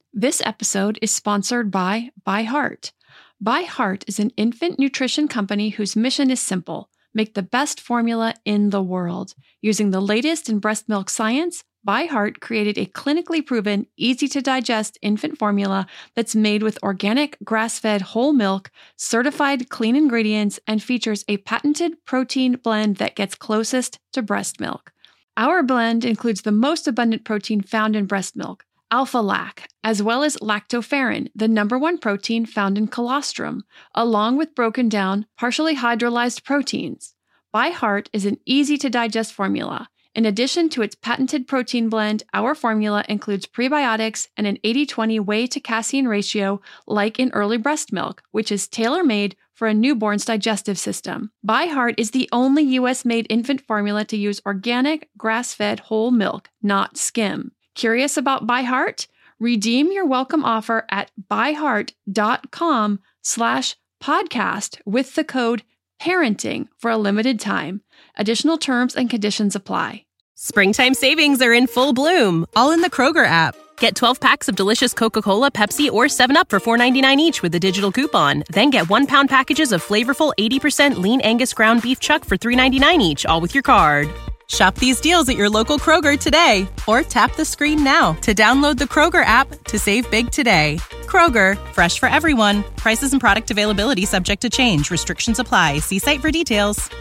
This episode is sponsored by ByHeart. ByHeart is an infant nutrition company whose mission is simple: make the best formula in the world. Using the latest in breast milk science, ByHeart created a clinically proven, easy-to-digest infant formula that's made with organic, grass-fed whole milk, certified clean ingredients, and features a patented protein blend that gets closest to breast milk. Our blend includes the most abundant protein found in breast milk, alpha-lac, as well as lactoferrin, the number one protein found in colostrum, along with broken down, partially hydrolyzed proteins. ByHeart is an easy-to-digest formula. In addition to its patented protein blend, our formula includes prebiotics and an 80-20 whey to casein ratio like in early breast milk, which is tailor-made for a newborn's digestive system. ByHeart is the only U.S.-made infant formula to use organic, grass-fed whole milk, not skim. Curious about ByHeart? Redeem your welcome offer at byheart.com/podcast with the code PARENTING for a limited time. Additional terms and conditions apply. Springtime savings are in full bloom, all in the Kroger app. Get 12 packs of delicious Coca-Cola, Pepsi, or 7-Up for $4.99 each with a digital coupon. Then get 1-pound packages of flavorful 80% lean Angus ground beef chuck for $3.99 each, all with your card. Shop these deals at your local Kroger today, or tap the screen now to download the Kroger app to save big today. Kroger, fresh for everyone. Prices and product availability subject to change. Restrictions apply. See site for details.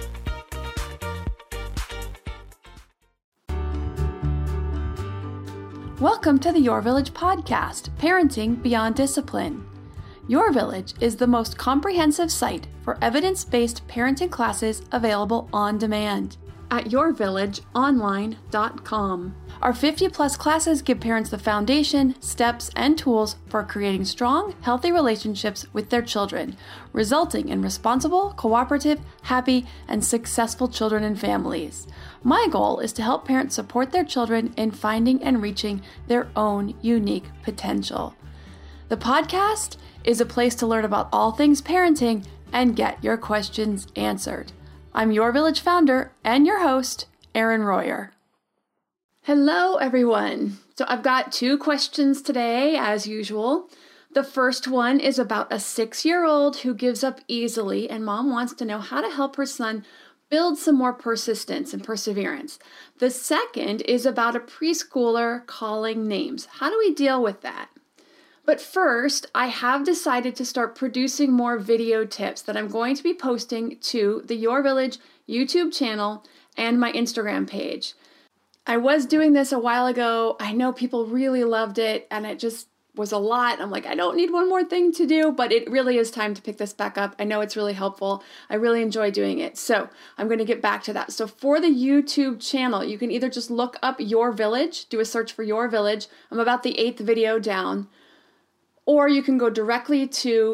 Welcome to the Your Village podcast, Parenting Beyond Discipline. Your Village is the most comprehensive site for evidence-based parenting classes available on demand at yourvillageonline.com. Our 50-plus classes give parents the foundation, steps, and tools for creating strong, healthy relationships with their children, resulting in responsible, cooperative, happy, and successful children and families. My goal is to help parents support their children in finding and reaching their own unique potential. The podcast is a place to learn about all things parenting and get your questions answered. I'm Your Village founder and your host, Erin Royer. Hello, everyone. So I've got 2 questions today, as usual. The first one is about a 6-year-old who gives up easily, and mom wants to know how to help her son build some more persistence and perseverance. The second is about a preschooler calling names. How do we deal with that? But first, I have decided to start producing more video tips that I'm going to be posting to the Your Village YouTube channel and my Instagram page. I was doing this a while ago. I know people really loved it, and it just was a lot. I'm like, I don't need one more thing to do, but it really is time to pick this back up. I know it's really helpful. I really enjoy doing it. So I'm going to get back to that. So for the YouTube channel, you can either just look up Your Village, do a search for Your Village. I'm about the 8th video down. Or you can go directly to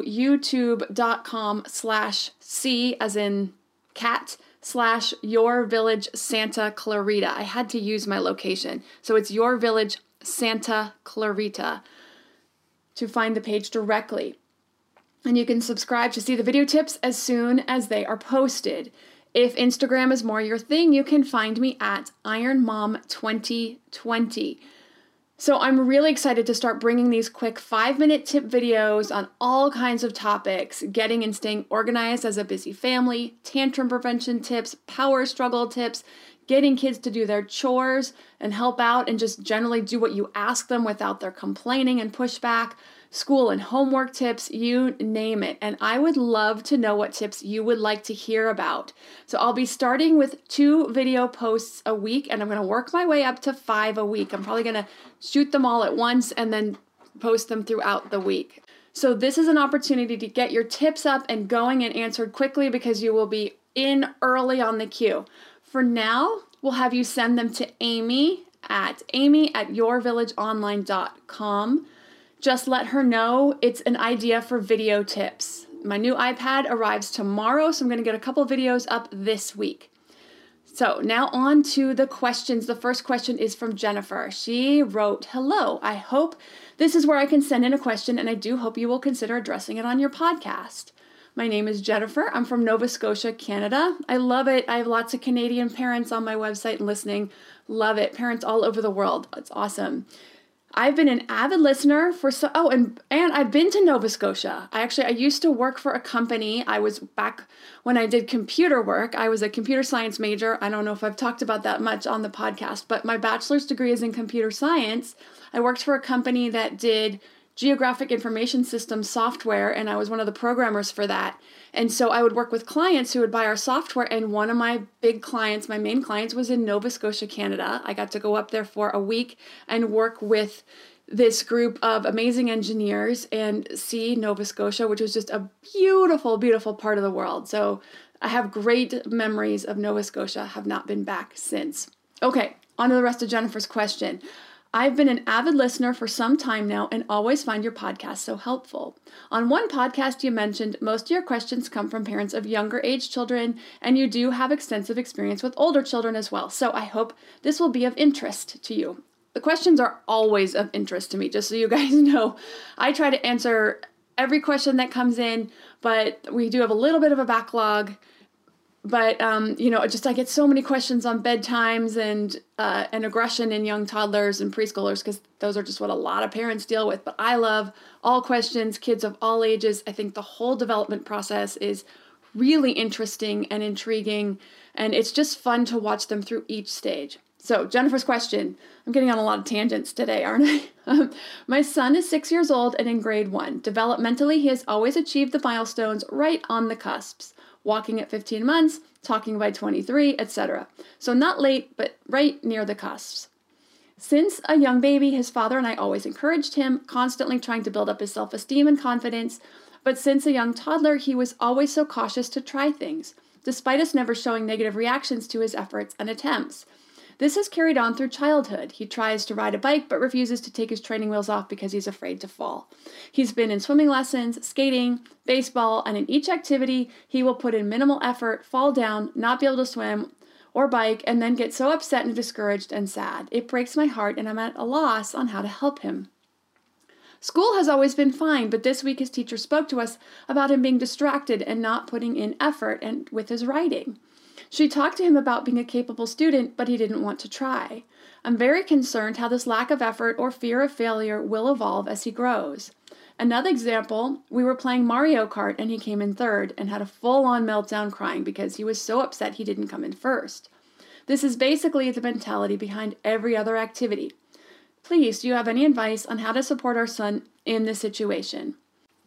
youtube.com/C as in cat /Your Village Santa Clarita. I had to use my location. So it's Your Village Santa Clarita to find the page directly. And you can subscribe to see the video tips as soon as they are posted. If Instagram is more your thing, you can find me at IronMom2020. So I'm really excited to start bringing these quick 5-minute tip videos on all kinds of topics: getting and staying organized as a busy family, tantrum prevention tips, power struggle tips, getting kids to do their chores and help out and just generally do what you ask them without their complaining and pushback, school and homework tips, you name it. And I would love to know what tips you would like to hear about. So I'll be starting with 2 video posts a week, and I'm going to work my way up to 5 a week. I'm probably going to shoot them all at once and then post them throughout the week. So this is an opportunity to get your tips up and going and answered quickly because you will be in early on the queue. For now, we'll have you send them to Amy at yourvillageonline.com. Just let her know it's an idea for video tips. My new iPad arrives tomorrow, so I'm going to get a couple videos up this week. So now on to the questions. The first question is from Jennifer. She wrote, "Hello, I hope this is where I can send in a question, and I do hope you will consider addressing it on your podcast. My name is Jennifer. I'm from Nova Scotia, Canada. I love it. I have lots of Canadian parents on my website and listening. Love it. Parents all over the world. It's awesome. I've been an avid listener for and I've been to Nova Scotia. I used to work for a company. I was back when I did computer work. I was a computer science major. I don't know if I've talked about that much on the podcast, but my bachelor's degree is in computer science. I worked for a company that did geographic information system software, and I was one of the programmers for that. And so I would work with clients who would buy our software, and one of my big clients, my main clients, was in Nova Scotia, Canada. I got to go up there for a week and work with this group of amazing engineers and see Nova Scotia, which was just a beautiful, beautiful part of the world. So I have great memories of Nova Scotia, have not been back since. Okay, on to the rest of Jennifer's question. I've been an avid listener for some time now and always find your podcast so helpful. On one podcast, you mentioned most of your questions come from parents of younger age children, and you do have extensive experience with older children as well. So I hope this will be of interest to you. The questions are always of interest to me, just so you guys know. I try to answer every question that comes in, but we do have a little bit of a backlog. But, I get so many questions on bedtimes and aggression in young toddlers and preschoolers, because those are just what a lot of parents deal with. But I love all questions, kids of all ages. I think the whole development process is really interesting and intriguing, and it's just fun to watch them through each stage. So Jennifer's question, I'm getting on a lot of tangents today, aren't I? My son is 6 years old and in grade 1. Developmentally, he has always achieved the milestones right on the cusps. Walking at 15 months, talking by 23, etc. So not late, but right near the cusps. Since a young baby, his father and I always encouraged him, constantly trying to build up his self-esteem and confidence. But since a young toddler, he was always so cautious to try things, despite us never showing negative reactions to his efforts and attempts. This has carried on through childhood. He tries to ride a bike but refuses to take his training wheels off because he's afraid to fall. He's been in swimming lessons, skating, baseball, and in each activity, he will put in minimal effort, fall down, not be able to swim or bike, and then get so upset and discouraged and sad. It breaks my heart, and I'm at a loss on how to help him. School has always been fine, but this week his teacher spoke to us about him being distracted and not putting in effort and with his writing. She talked to him about being a capable student, but he didn't want to try. I'm very concerned how this lack of effort or fear of failure will evolve as he grows. Another example, we were playing Mario Kart and he came in third and had a full-on meltdown crying because he was so upset he didn't come in first. This is basically the mentality behind every other activity. Please, do you have any advice on how to support our son in this situation?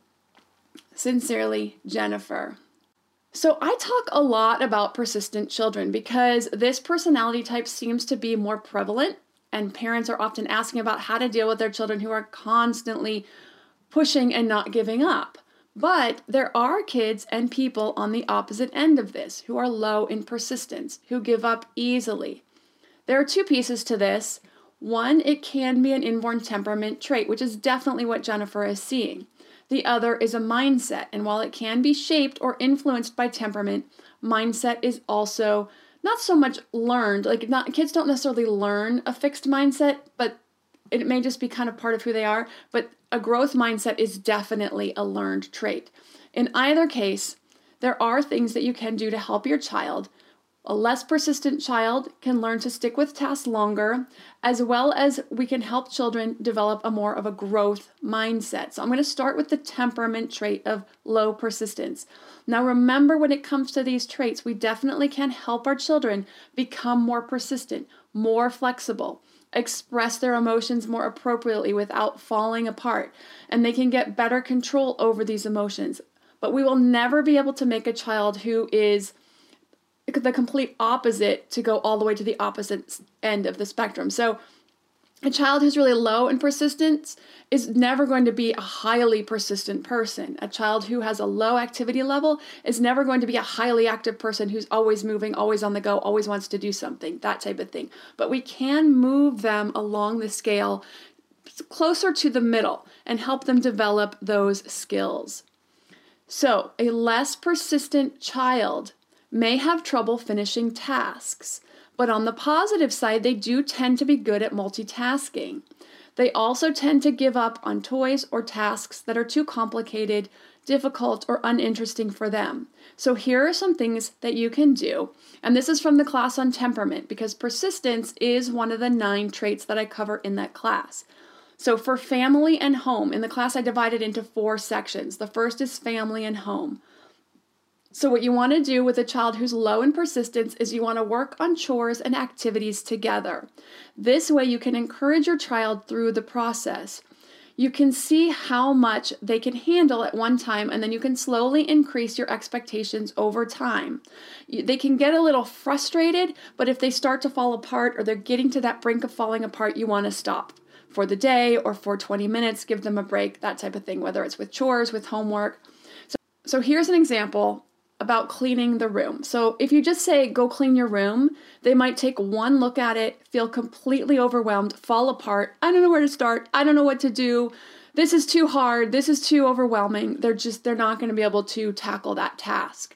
Sincerely, Jennifer. So I talk a lot about persistent children because this personality type seems to be more prevalent, and parents are often asking about how to deal with their children who are constantly pushing and not giving up. But there are kids and people on the opposite end of this who are low in persistence, who give up easily. There are two pieces to this. One, it can be an inborn temperament trait, which is definitely what Jennifer is seeing. The other is a mindset, and while it can be shaped or influenced by temperament, mindset is also not so much learned. Kids don't necessarily learn a fixed mindset, but it may just be kind of part of who they are. But a growth mindset is definitely a learned trait. In either case, there are things that you can do to help your child. A less persistent child can learn to stick with tasks longer, as well as we can help children develop a more of a growth mindset. So I'm going to start with the temperament trait of low persistence. Now remember, when it comes to these traits, we definitely can help our children become more persistent, more flexible, express their emotions more appropriately without falling apart, and they can get better control over these emotions. But we will never be able to make a child who is the complete opposite to go all the way to the opposite end of the spectrum. So a child who's really low in persistence is never going to be a highly persistent person. A child who has a low activity level is never going to be a highly active person who's always moving, always on the go, always wants to do something, that type of thing. But we can move them along the scale closer to the middle and help them develop those skills. So a less persistent child may have trouble finishing tasks, but on the positive side, they do tend to be good at multitasking. They also tend to give up on toys or tasks that are too complicated, difficult, or uninteresting for them. So here are some things that you can do, and this is from the class on temperament because persistence is one of the 9 traits that I cover in that class. So for family and home, in the class I divided into 4 sections. The first is family and home. So what you want to do with a child who's low in persistence is you want to work on chores and activities together. This way you can encourage your child through the process. You can see how much they can handle at one time, and then you can slowly increase your expectations over time. They can get a little frustrated, but if they start to fall apart or they're getting to that brink of falling apart, you want to stop for the day or for 20 minutes, give them a break, that type of thing, whether it's with chores, with homework. So here's an example about cleaning the room. So if you just say, go clean your room, they might take one look at it, feel completely overwhelmed, fall apart. I don't know where to start. I don't know what to do. This is too hard. This is too overwhelming. They're not going to be able to tackle that task.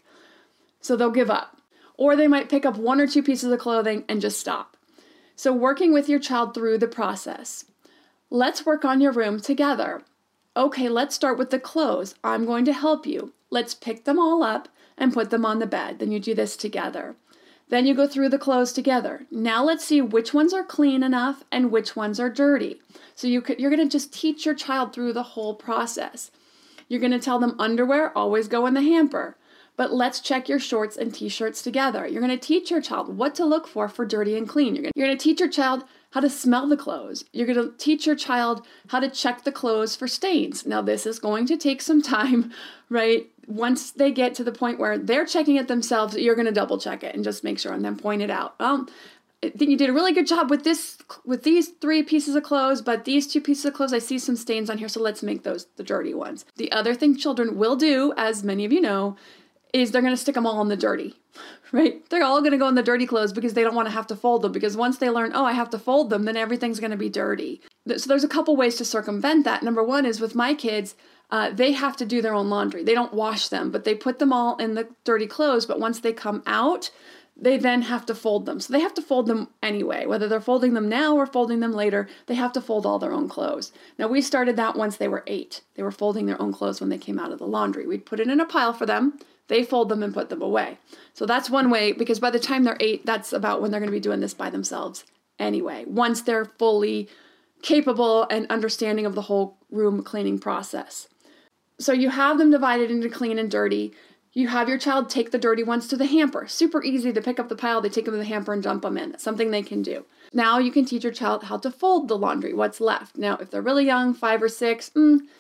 So they'll give up. Or they might pick up 1 or 2 pieces of clothing and just stop. So working with your child through the process. Let's work on your room together. Okay, let's start with the clothes. I'm going to help you. Let's pick them all up and put them on the bed. Then you do this together. Then you go through the clothes together. Now let's see which ones are clean enough and which ones are dirty. So you're going to just teach your child through the whole process. You're going to tell them underwear always go in the hamper. But let's check your shorts and t-shirts together. You're going to teach your child what to look for dirty and clean. You're going to teach your child how to smell the clothes. You're going to teach your child how to check the clothes for stains. Now, this is going to take some time, right? Once they get to the point where they're checking it themselves, you're going to double check it and just make sure and then point it out. I think you did a really good job with these 3 pieces of clothes, but these 2 pieces of clothes, I see some stains on here, so let's make those the dirty ones. The other thing children will do, as many of you know, is they're going to stick them all in the dirty, right? They're all going to go in the dirty clothes because they don't want to have to fold them, because once they learn, oh, I have to fold them, then everything's going to be dirty. So there's a couple ways to circumvent that. Number one is with my kids, they have to do their own laundry. They don't wash them, but they put them all in the dirty clothes. But once they come out, they then have to fold them. So they have to fold them anyway, whether they're folding them now or folding them later, they have to fold all their own clothes. Now, we started that once they were 8. They were folding their own clothes when they came out of the laundry. We'd put it in a pile for them. They fold them and put them away. So that's one way, because by the time they're 8, that's about when they're going to be doing this by themselves anyway, once they're fully capable and understanding of the whole room cleaning process. So you have them divided into clean and dirty. You have your child take the dirty ones to the hamper. Super easy to pick up the pile. They take them to the hamper and dump them in. It's something they can do. Now you can teach your child how to fold the laundry, what's left. Now, if they're really young, 5 or 6,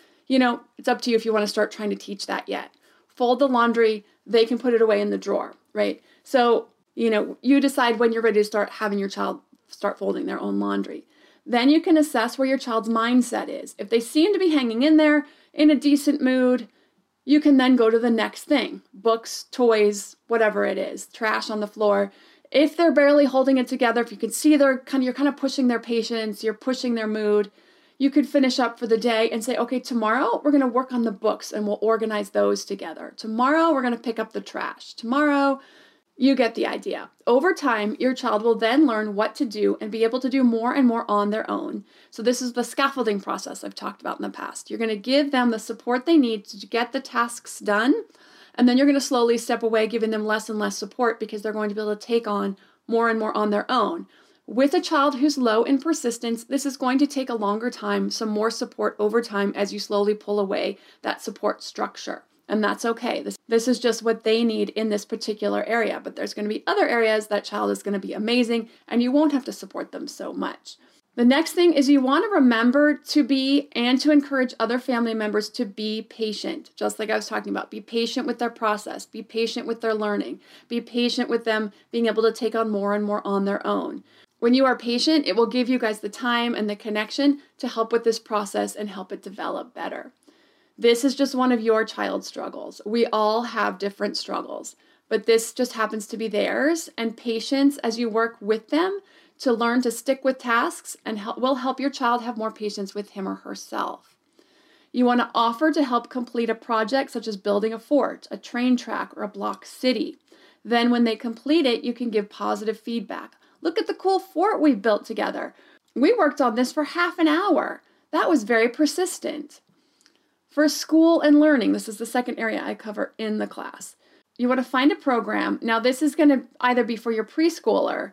it's up to you if you want to start trying to teach that yet. Fold the laundry, they can put it away in the drawer, right? So, you decide when you're ready to start having your child start folding their own laundry. Then you can assess where your child's mindset is. If they seem to be hanging in there in a decent mood, you can then go to the next thing. Books, toys, whatever it is, trash on the floor. If they're barely holding it together, if you can see you're kind of pushing their patience, you're pushing their mood, you could finish up for the day and say, okay, tomorrow we're going to work on the books and we'll organize those together. Tomorrow we're going to pick up the trash. Tomorrow, you get the idea. Over time, your child will then learn what to do and be able to do more and more on their own. So this is the scaffolding process I've talked about in the past. You're going to give them the support they need to get the tasks done, and then you're going to slowly step away, giving them less and less support because they're going to be able to take on more and more on their own. With a child who's low in persistence, this is going to take a longer time, some more support over time as you slowly pull away that support structure. And that's okay. This is just what they need in this particular area. But there's going to be other areas that child is going to be amazing and you won't have to support them so much. The next thing is you want to remember to be and to encourage other family members to be patient. Just like I was talking about, be patient with their process, be patient with their learning, be patient with them being able to take on more and more on their own. When you are patient, it will give you guys the time and the connection to help with this process and help it develop better. This is just one of your child's struggles. We all have different struggles, but this just happens to be theirs. And patience as you work with them to learn to stick with tasks and will help your child have more patience with him or herself. You want to offer to help complete a project such as building a fort, a train track, or a block city. Then when they complete it, you can give positive feedback. Look at the cool fort we built together. We worked on this for half an hour. That was very persistent. For school and learning, this is the second area I cover in the class. You want to find a program. Now, this is going to either be for your preschooler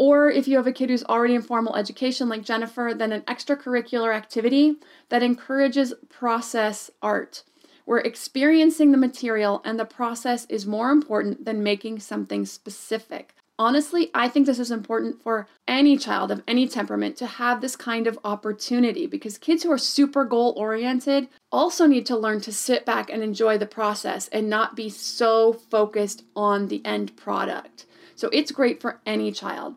Or if you have a kid who's already in formal education like Jennifer, then an extracurricular activity that encourages process art. We're experiencing the material, and the process is more important than making something specific. Honestly, I think this is important for any child of any temperament to have this kind of opportunity, because kids who are super goal-oriented also need to learn to sit back and enjoy the process and not be so focused on the end product. So it's great for any child.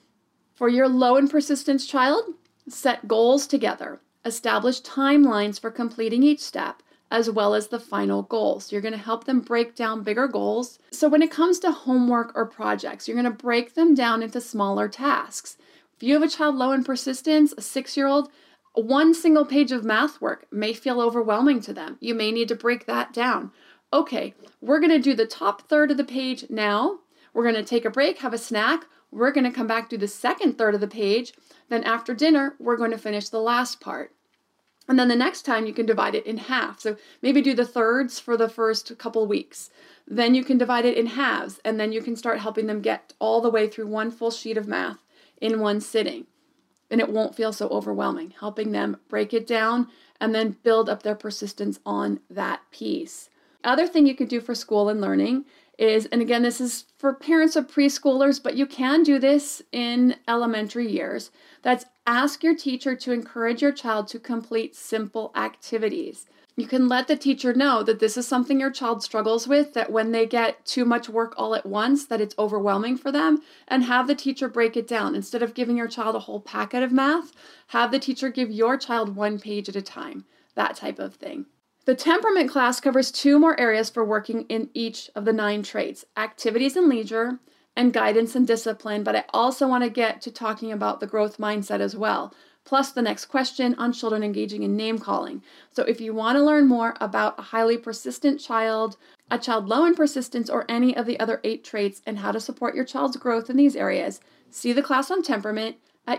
For your low and persistence child, set goals together. Establish timelines for completing each step, as well as the final goal. So you're going to help them break down bigger goals. So when it comes to homework or projects, you're going to break them down into smaller tasks. If you have a child low in persistence, a 6-year-old, one single page of math work may feel overwhelming to them. You may need to break that down. Okay, we're going to do the top third of the page now. We're going to take a break, have a snack. We're going to come back to the second third of the page. Then after dinner, we're going to finish the last part. And then the next time you can divide it in half. So maybe do the thirds for the first couple weeks. Then you can divide it in halves, and then you can start helping them get all the way through one full sheet of math in one sitting. And it won't feel so overwhelming, helping them break it down and then build up their persistence on that piece. Other thing you can do for school and learning is, and again, this is for parents of preschoolers, but you can do this in elementary years, that's ask your teacher to encourage your child to complete simple activities. You can let the teacher know that this is something your child struggles with, that when they get too much work all at once, that it's overwhelming for them, and have the teacher break it down. Instead of giving your child a whole packet of math, have the teacher give your child one page at a time, that type of thing. The temperament class covers 2 more areas for working in each of the 9 traits, activities and leisure, and guidance and discipline, but I also want to get to talking about the growth mindset as well, plus the next question on children engaging in name calling. So if you want to learn more about a highly persistent child, a child low in persistence, or any of the other 8 traits and how to support your child's growth in these areas, see the class on temperament at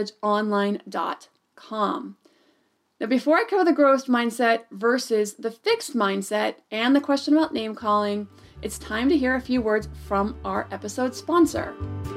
yourvillageonline.com. Now, before I cover the growth mindset versus the fixed mindset and the question about name calling, it's time to hear a few words from our episode sponsor.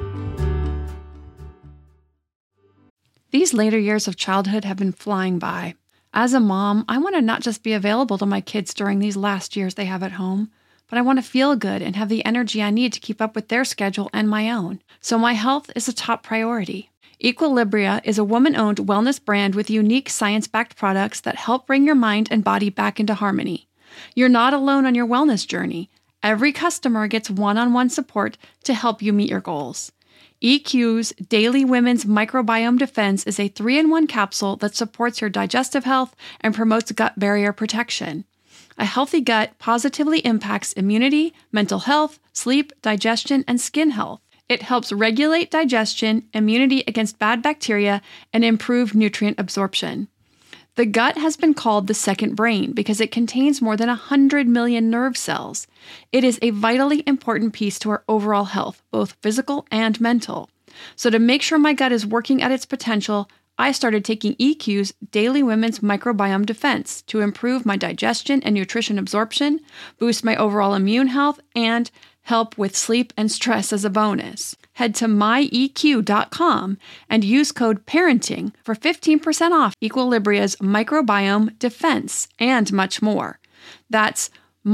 These later years of childhood have been flying by. As a mom, I want to not just be available to my kids during these last years they have at home, but I want to feel good and have the energy I need to keep up with their schedule and my own. So my health is a top priority. Equilibria is a woman-owned wellness brand with unique science-backed products that help bring your mind and body back into harmony. You're not alone on your wellness journey. Every customer gets one-on-one support to help you meet your goals. EQ's Daily Women's Microbiome Defense is a 3-in-1 capsule that supports your digestive health and promotes gut barrier protection. A healthy gut positively impacts immunity, mental health, sleep, digestion, and skin health. It helps regulate digestion, immunity against bad bacteria, and improve nutrient absorption. The gut has been called the second brain because it contains more than 100 million nerve cells. It is a vitally important piece to our overall health, both physical and mental. So to make sure my gut is working at its potential, I started taking EQ's Daily Women's Microbiome Defense to improve my digestion and nutrition absorption, boost my overall immune health, and help with sleep and stress as a bonus. Head to myeq.com and use code PARENTING for 15% off Equilibria's Microbiome Defense and much more. That's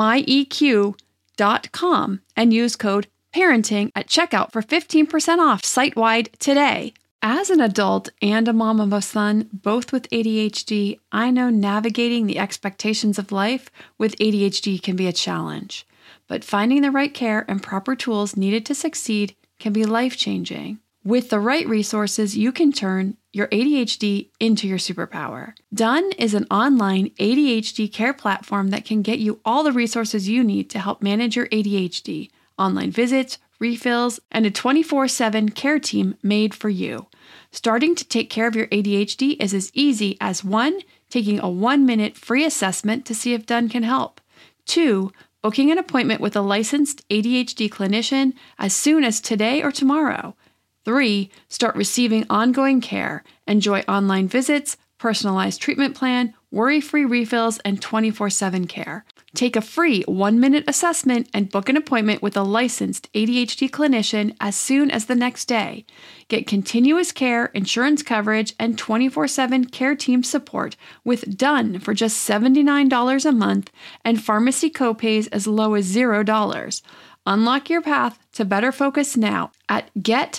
myeq.com and use code PARENTING at checkout for 15% off site-wide today. As an adult and a mom of a son, both with ADHD, I know navigating the expectations of life with ADHD can be a challenge. But finding the right care and proper tools needed to succeed can be life-changing. With the right resources, you can turn your ADHD into your superpower. Done is an online ADHD care platform that can get you all the resources you need to help manage your ADHD, online visits, refills, and a 24/7 care team made for you. Starting to take care of your ADHD is as easy as 1, taking a 1-minute free assessment to see if Done can help. 2, booking an appointment with a licensed ADHD clinician as soon as today or tomorrow. 3, start receiving ongoing care. Enjoy online visits, personalized treatment plan, worry-free refills, and 24/7 care. Take a free 1-minute assessment and book an appointment with a licensed ADHD clinician as soon as the next day. Get continuous care, insurance coverage, and 24/7 care team support with Done for just $79 a month and pharmacy copays as low as $0. Unlock your path to better focus now at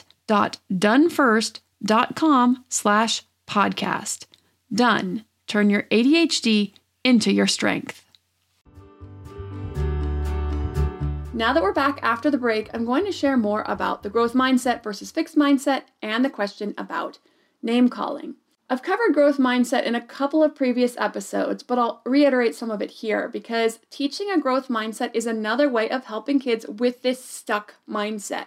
get.donefirst.com/podcast. Done. Turn your ADHD into your strength. Now that we're back after the break, I'm going to share more about the growth mindset versus fixed mindset and the question about name calling. I've covered growth mindset in a couple of previous episodes, but I'll reiterate some of it here because teaching a growth mindset is another way of helping kids with this stuck mindset.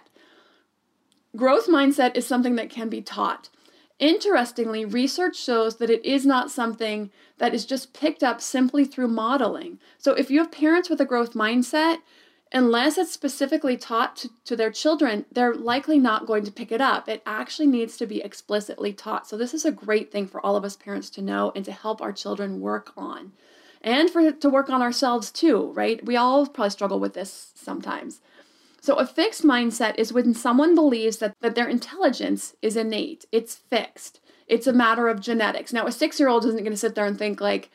Growth mindset is something that can be taught. Interestingly, research shows that it is not something that is just picked up simply through modeling. So if you have parents with a growth mindset, unless it's specifically taught to their children, they're likely not going to pick it up. It actually needs to be explicitly taught. So this is a great thing for all of us parents to know and to help our children work on. And to work on ourselves too, right? We all probably struggle with this sometimes. So a fixed mindset is when someone believes that their intelligence is innate. It's fixed. It's a matter of genetics. Now, a 6-year-old isn't going to sit there and think like,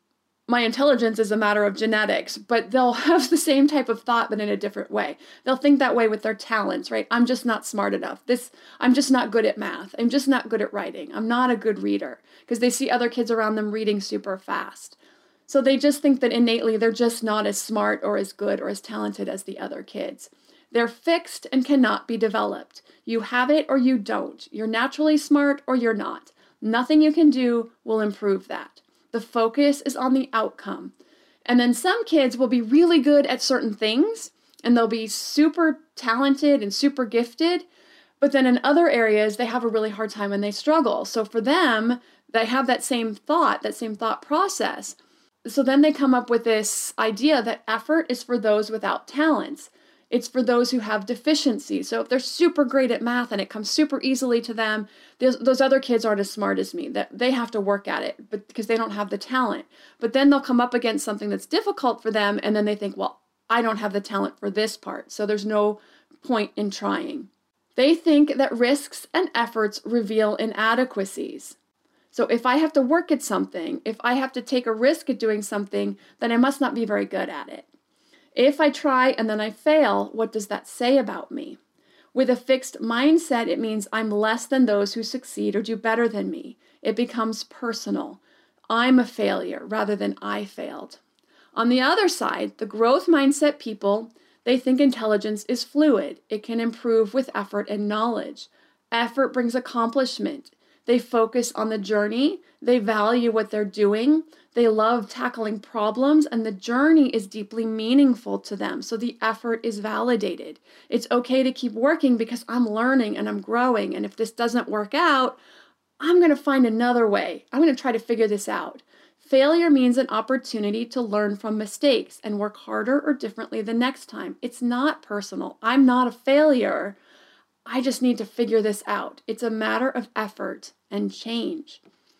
my intelligence is a matter of genetics, but they'll have the same type of thought, but in a different way. They'll think that way with their talents, right? I'm just not smart enough. I'm just not good at math. I'm just not good at writing. I'm not a good reader, because they see other kids around them reading super fast. So they just think that innately they're just not as smart or as good or as talented as the other kids. They're fixed and cannot be developed. You have it or you don't. You're naturally smart or you're not. Nothing you can do will improve that. The focus is on the outcome. And then some kids will be really good at certain things and they'll be super talented and super gifted, but then in other areas they have a really hard time and they struggle. So for them, they have that same thought process. So then they come up with this idea that effort is for those without talents. It's for those who have deficiencies. So if they're super great at math and it comes super easily to them, those other kids aren't as smart as me. That they have to work at it, but because they don't have the talent. But then they'll come up against something that's difficult for them, and then they think, well, I don't have the talent for this part, so there's no point in trying. They think that risks and efforts reveal inadequacies. So if I have to work at something, if I have to take a risk at doing something, then I must not be very good at it. If I try and then I fail, what does that say about me? With a fixed mindset, it means I'm less than those who succeed or do better than me. It becomes personal. I'm a failure rather than I failed. On the other side, the growth mindset people, they think intelligence is fluid. It can improve with effort and knowledge. Effort brings accomplishment. They focus on the journey. They value what they're doing. They love tackling problems, and the journey is deeply meaningful to them. So the effort is validated. It's okay to keep working because I'm learning and I'm growing. And if this doesn't work out, I'm going to find another way. I'm going to try to figure this out. Failure means an opportunity to learn from mistakes and work harder or differently the next time. It's not personal. I'm not a failure. I just need to figure this out. It's a matter of effort and change.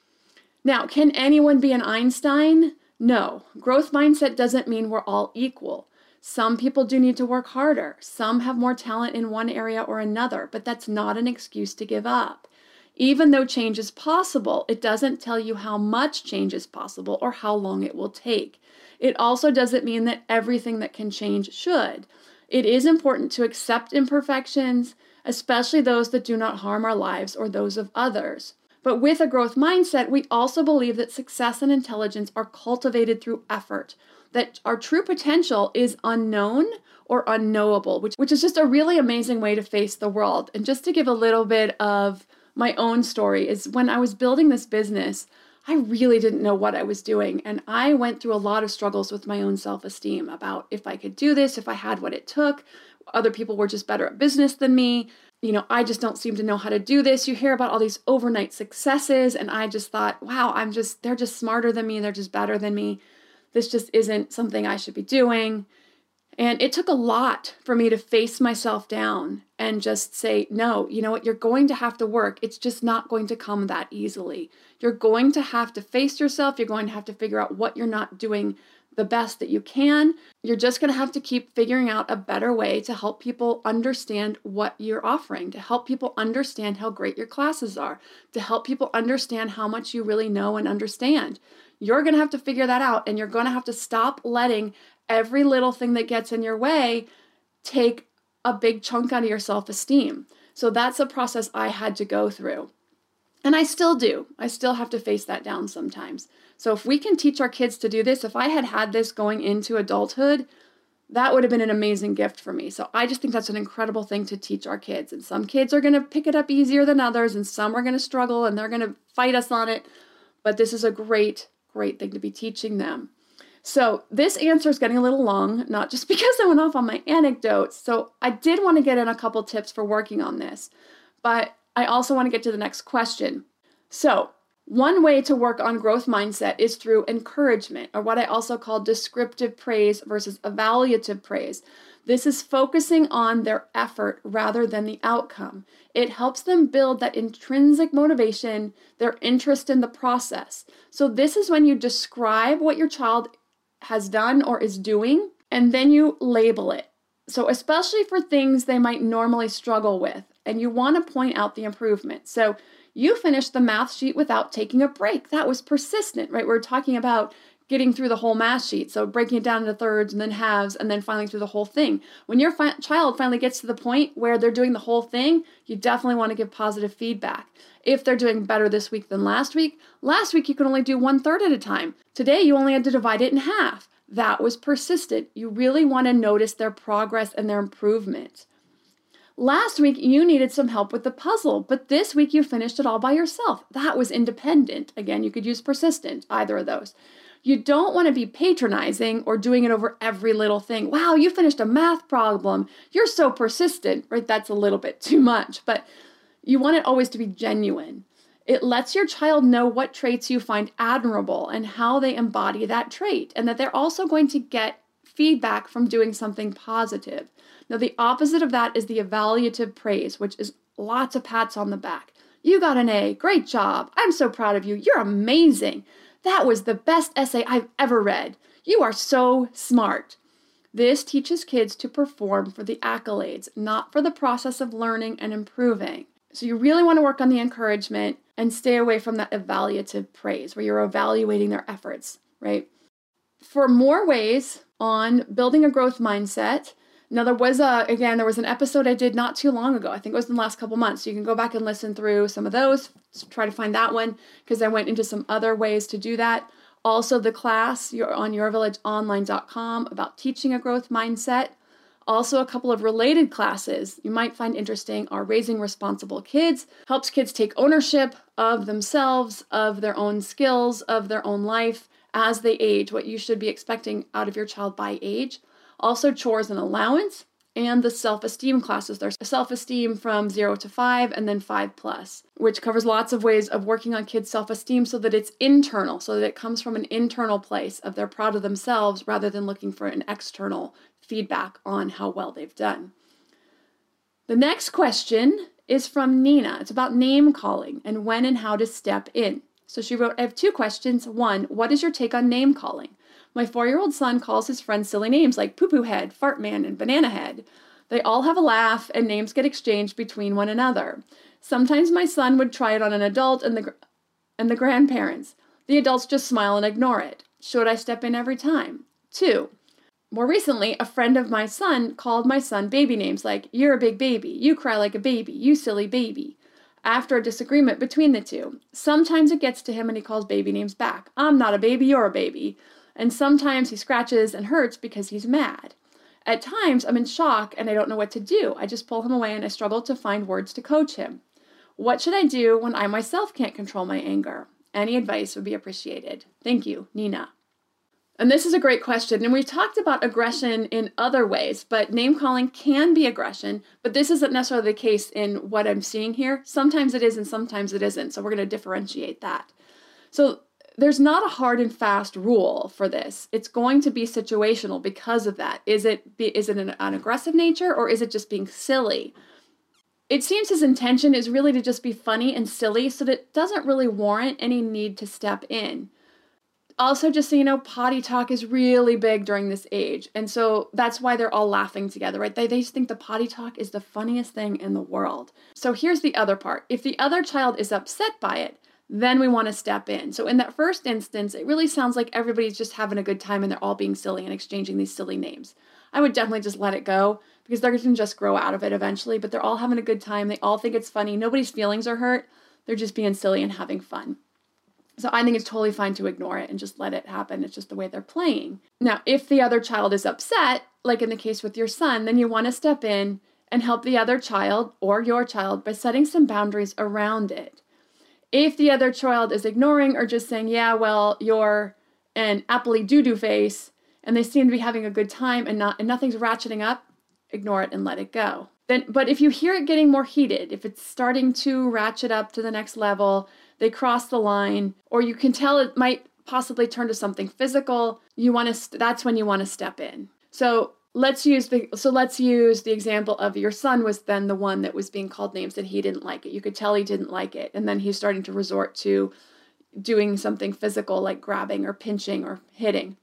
Now, can anyone be an Einstein? No. Growth mindset doesn't mean we're all equal. Some people do need to work harder. Some have more talent in one area or another, but that's not an excuse to give up. Even though change is possible, it doesn't tell you how much change is possible or how long it will take. It also doesn't mean that everything that can change should. It is important to accept imperfections, especially those that do not harm our lives or those of others. But with a growth mindset, we also believe that success and intelligence are cultivated through effort, that our true potential is unknown or unknowable, which is just a really amazing way to face the world. And just to give a little bit of my own story is when I was building this business, I really didn't know what I was doing. And I went through a lot of struggles with my own self-esteem about if I could do this, if I had what it took. Other people were just better at business than me. I just don't seem to know how to do this. You hear about all these overnight successes, and I just thought, wow, they're just smarter than me. They're just better than me. This just isn't something I should be doing. And it took a lot for me to face myself down and just say, no, you know what? You're going to have to work. It's just not going to come that easily. You're going to have to face yourself. You're going to have to figure out what you're not doing the best that you can. You're just going to have to keep figuring out a better way to help people understand what you're offering, to help people understand how great your classes are, to help people understand how much you really know and understand. You're going to have to figure that out, and you're going to have to stop letting every little thing that gets in your way take a big chunk out of your self-esteem. So that's a process I had to go through. And I still do. I still have to face that down sometimes. So if we can teach our kids to do this, if I had had this going into adulthood, that would have been an amazing gift for me. So I just think that's an incredible thing to teach our kids. And some kids are going to pick it up easier than others, and some are going to struggle and they're going to fight us on it. But this is a great thing to be teaching them. So this answer is getting a little long, not just because I went off on my anecdotes. So I did want to get in a couple tips for working on this, but I also want to get to the next question. So one way to work on growth mindset is through encouragement, or what I also call descriptive praise versus evaluative praise. This is focusing on their effort rather than the outcome. It helps them build that intrinsic motivation, their interest in the process. So this is when you describe what your child has done or is doing, and then you label it. So especially for things they might normally struggle with, and you want to point out the improvement. So you finished the math sheet without taking a break. That was persistent, right? We're talking about getting through the whole math sheet. So breaking it down into thirds and then halves and then finally through the whole thing. When your child finally gets to the point where they're doing the whole thing, you definitely want to give positive feedback. If they're doing better this week than last week you could only do 1/3 at a time. Today you only had to divide it in half. That was persistent. You really want to notice their progress and their improvement. Last week, you needed some help with the puzzle, but this week you finished it all by yourself. That was independent. Again, you could use persistent, either of those. You don't want to be patronizing or doing it over every little thing. Wow, you finished a math problem. You're so persistent, right? That's a little bit too much, but you want it always to be genuine. It lets your child know what traits you find admirable and how they embody that trait, and that they're also going to get feedback from doing something positive. Now, the opposite of that is the evaluative praise, which is lots of pats on the back. You got an A. Great job. I'm so proud of you. You're amazing. That was the best essay I've ever read. You are so smart. This teaches kids to perform for the accolades, not for the process of learning and improving. So you really want to work on the encouragement and stay away from that evaluative praise where you're evaluating their efforts, right? For more ways on building a growth mindset, now there was an episode I did not too long ago. I think it was in the last couple months. So you can go back and listen through some of those, try to find that one, because I went into some other ways to do that. Also the class on yourvillageonline.com about teaching a growth mindset. Also, a couple of related classes you might find interesting are Raising Responsible Kids, helps kids take ownership of themselves, of their own skills, of their own life as they age, what you should be expecting out of your child by age. Also, Chores and Allowance, and the self-esteem classes. There's self-esteem from 0 to 5 and then 5+, which covers lots of ways of working on kids' self-esteem so that it's internal, so that it comes from an internal place of they're proud of themselves rather than looking for an external feedback on how well they've done. The next question is from Nina. It's about name calling and when and how to step in. So she wrote, I have 2 questions. 1, what is your take on name calling? My 4-year-old son calls his friends silly names like poo-poo head, fart man, and banana head. They all have a laugh and names get exchanged between one another. Sometimes my son would try it on an adult and the grandparents. The adults just smile and ignore it. Should I step in every time? 2, more recently, a friend of my son called my son baby names like, you're a big baby, you cry like a baby, you silly baby, after a disagreement between the two. Sometimes it gets to him and he calls baby names back. I'm not a baby, you're a baby. And sometimes he scratches and hurts because he's mad. At times, I'm in shock and I don't know what to do. I just pull him away and I struggle to find words to coach him. What should I do when I myself can't control my anger? Any advice would be appreciated. Thank you, Nina. And this is a great question. And we've talked about aggression in other ways, but name calling can be aggression, but this isn't necessarily the case in what I'm seeing here. Sometimes it is and sometimes it isn't. So we're going to differentiate that. So there's not a hard and fast rule for this. It's going to be situational because of that. Is it an aggressive nature or is it just being silly? It seems his intention is really to just be funny and silly so that it doesn't really warrant any need to step in. Also, just so you know, potty talk is really big during this age. And so that's why they're all laughing together, right? They just think the potty talk is the funniest thing in the world. So here's the other part. If the other child is upset by it, then we want to step in. So in that first instance, it really sounds like everybody's just having a good time and they're all being silly and exchanging these silly names. I would definitely just let it go because they're going to just grow out of it eventually, but they're all having a good time. They all think it's funny. Nobody's feelings are hurt. They're just being silly and having fun. So I think it's totally fine to ignore it and just let it happen. It's just the way they're playing. Now, if the other child is upset, like in the case with your son, then you want to step in and help the other child or your child by setting some boundaries around it. If the other child is ignoring or just saying, yeah, well, you're an appley doo-doo face, and they seem to be having a good time and nothing's ratcheting up, ignore it and let it go. But if you hear it getting more heated, if it's starting to ratchet up to the next level, they cross the line, or you can tell it might possibly turn to something physical, that's when you want to step in. So let's use the example of your son was then the one that was being called names and he didn't like it. You could tell he didn't like it. And then he's starting to resort to doing something physical like grabbing or pinching or hitting.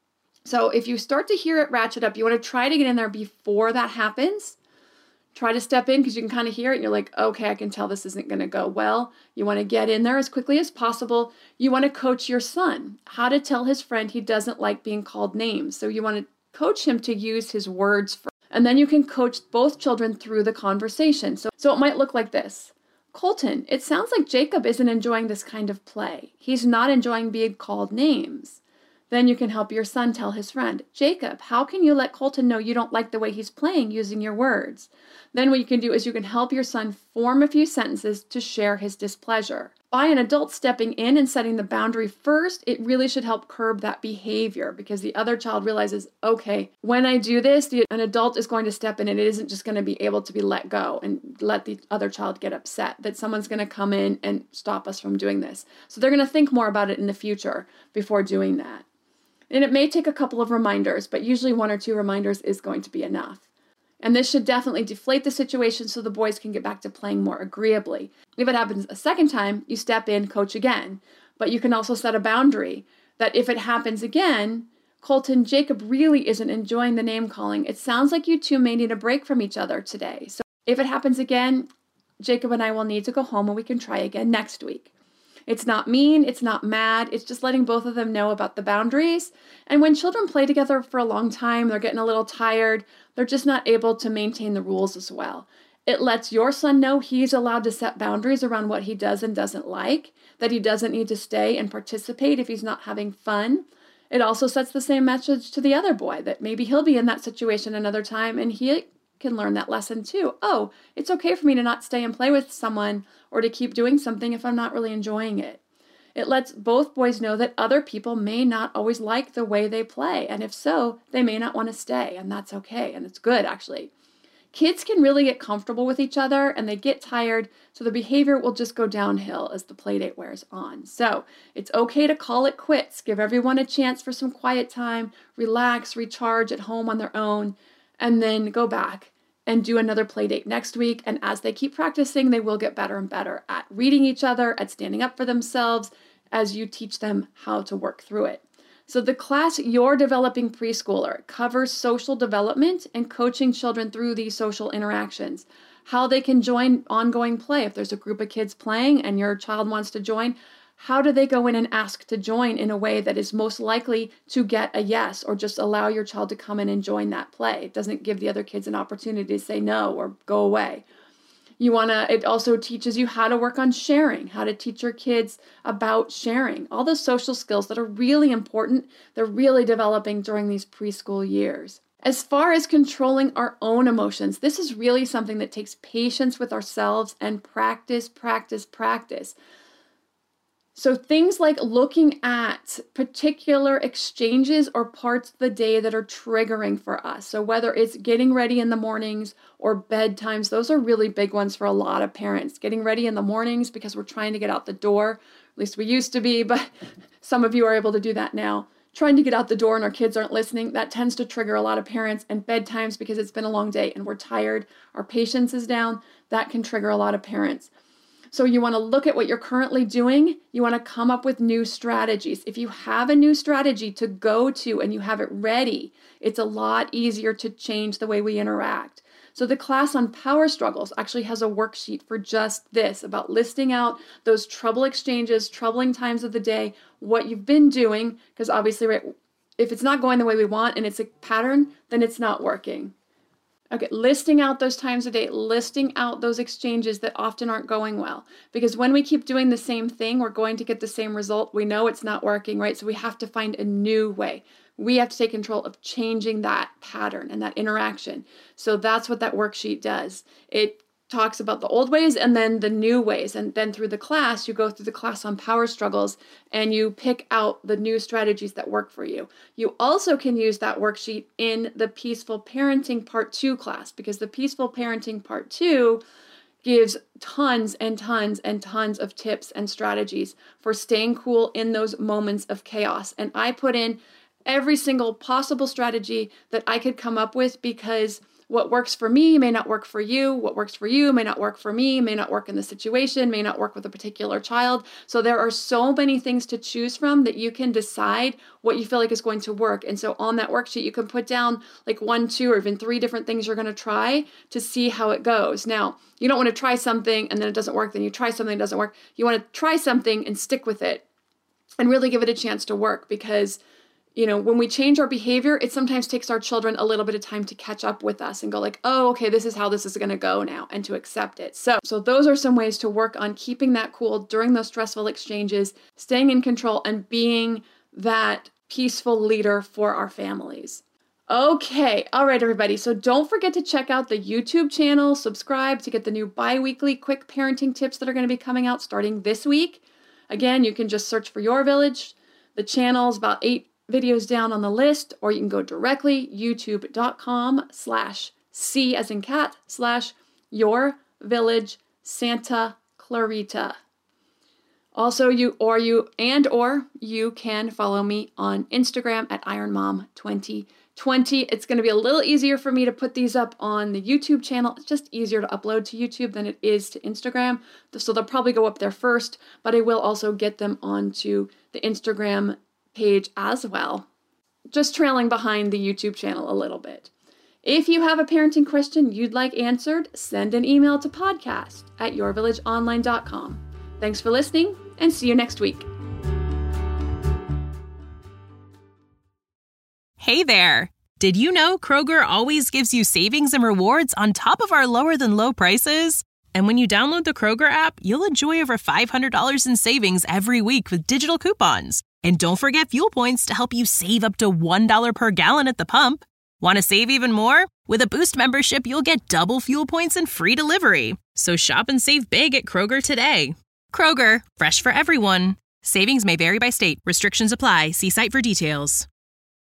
So if you start to hear it ratchet up, you want to try to get in there before that happens. Try to step in because you can kind of hear it and you're like, okay, I can tell this isn't going to go well. You want to get in there as quickly as possible. You want to coach your son how to tell his friend he doesn't like being called names. So you want to coach him to use his words first. And then you can coach both children through the conversation. So it might look like this. Colton, it sounds like Jacob isn't enjoying this kind of play. He's not enjoying being called names. Then you can help your son tell his friend, Jacob, how can you let Colton know you don't like the way he's playing using your words? Then what you can do is you can help your son form a few sentences to share his displeasure. By an adult stepping in and setting the boundary first, it really should help curb that behavior because the other child realizes, okay, when I do this, an adult is going to step in and it isn't just going to be able to be let go and let the other child get upset, that someone's going to come in and stop us from doing this. So they're going to think more about it in the future before doing that. And it may take a couple of reminders, but usually 1 or 2 reminders is going to be enough. And this should definitely deflate the situation so the boys can get back to playing more agreeably. If it happens a second time, you step in, coach again. But you can also set a boundary that if it happens again, Colton, Jacob really isn't enjoying the name calling. It sounds like you two may need a break from each other today. So if it happens again, Jacob and I will need to go home and we can try again next week. It's not mean, it's not mad, it's just letting both of them know about the boundaries. And when children play together for a long time, they're getting a little tired, they're just not able to maintain the rules as well. It lets your son know he's allowed to set boundaries around what he does and doesn't like, that he doesn't need to stay and participate if he's not having fun. It also sets the same message to the other boy that maybe he'll be in that situation another time and he can learn that lesson too. Oh, it's okay for me to not stay and play with someone or to keep doing something if I'm not really enjoying it. It lets both boys know that other people may not always like the way they play, and if so, they may not want to stay, and that's okay, and it's good actually. Kids can really get comfortable with each other and they get tired, so the behavior will just go downhill as the play date wears on. So it's okay to call it quits, give everyone a chance for some quiet time, relax, recharge at home on their own, and then go back and do another play date next week. And as they keep practicing, they will get better and better at reading each other, at standing up for themselves, as you teach them how to work through it. So the class You're Developing Preschooler covers social development and coaching children through these social interactions, how they can join ongoing play. If there's a group of kids playing and your child wants to join, how do they go in and ask to join in a way that is most likely to get a yes, or just allow your child to come in and join that play? It doesn't give the other kids an opportunity to say no or go away. It also teaches you how to work on sharing, how to teach your kids about sharing, all those social skills that are really important. They're really developing during these preschool years. As far as controlling our own emotions, this is really something that takes patience with ourselves and practice. So things like looking at particular exchanges or parts of the day that are triggering for us. So whether it's getting ready in the mornings or bedtimes, those are really big ones for a lot of parents. Getting ready in the mornings because we're trying to get out the door. At least we used to be, but some of you are able to do that now. Trying to get out the door and our kids aren't listening, that tends to trigger a lot of parents. And bedtimes because it's been a long day and we're tired, our patience is down, that can trigger a lot of parents. So you want to look at what you're currently doing. You want to come up with new strategies. If you have a new strategy to go to and you have it ready, it's a lot easier to change the way we interact. So the class on power struggles actually has a worksheet for just this, about listing out those trouble exchanges, troubling times of the day, what you've been doing, because obviously, right, if it's not going the way we want and it's a pattern, then it's not working. Okay, listing out those times a day, listing out those exchanges that often aren't going well. Because when we keep doing the same thing, we're going to get the same result. We know it's not working, right? So we have to find a new way. We have to take control of changing that pattern and that interaction. So that's what that worksheet does. It talks about the old ways and then the new ways. And then through the class, you go through the class on power struggles and you pick out the new strategies that work for you. You also can use that worksheet in the Peaceful Parenting Part 2 class, because the Peaceful Parenting Part 2 gives tons and tons and tons of tips and strategies for staying cool in those moments of chaos. And I put in every single possible strategy that I could come up with, because what works for me may not work for you. What works for you may not work for me, may not work in the situation, may not work with a particular child. So there are so many things to choose from that you can decide what you feel like is going to work. And so on that worksheet, you can put down like 1, 2, or even 3 different things you're going to try to see how it goes. Now, you don't want to try something and then it doesn't work. Then you try something that doesn't work. You want to try something and stick with it and really give it a chance to work, because when we change our behavior, it sometimes takes our children a little bit of time to catch up with us and go like, oh, okay, this is how this is going to go now, and to accept it. So those are some ways to work on keeping that cool during those stressful exchanges, staying in control, and being that peaceful leader for our families. Okay, all right, everybody. So don't forget to check out the YouTube channel, subscribe to get the new bi-weekly quick parenting tips that are going to be coming out starting this week. Again, you can just search for Your Village. The channel's about 8 videos down on the list, or you can go directly youtube.com/C as in cat /Your Village Santa Clarita. Also, you can follow me on Instagram at IronMom2020. It's going to be a little easier for me to put these up on the YouTube channel. It's just easier to upload to YouTube than it is to Instagram. So they'll probably go up there first, but I will also get them onto the Instagram page as well, just trailing behind the YouTube channel a little bit. If you have a parenting question you'd like answered, send an email to podcast@yourvillageonline.com. Thanks for listening, and see you next week. Hey there! Did you know Kroger always gives you savings and rewards on top of our lower than low prices? And when you download the Kroger app, you'll enjoy over $500 in savings every week with digital coupons. And don't forget fuel points to help you save up to $1 per gallon at the pump. Want to save even more? With a Boost membership, you'll get double fuel points and free delivery. So shop and save big at Kroger today. Kroger, fresh for everyone. Savings may vary by state. Restrictions apply. See site for details.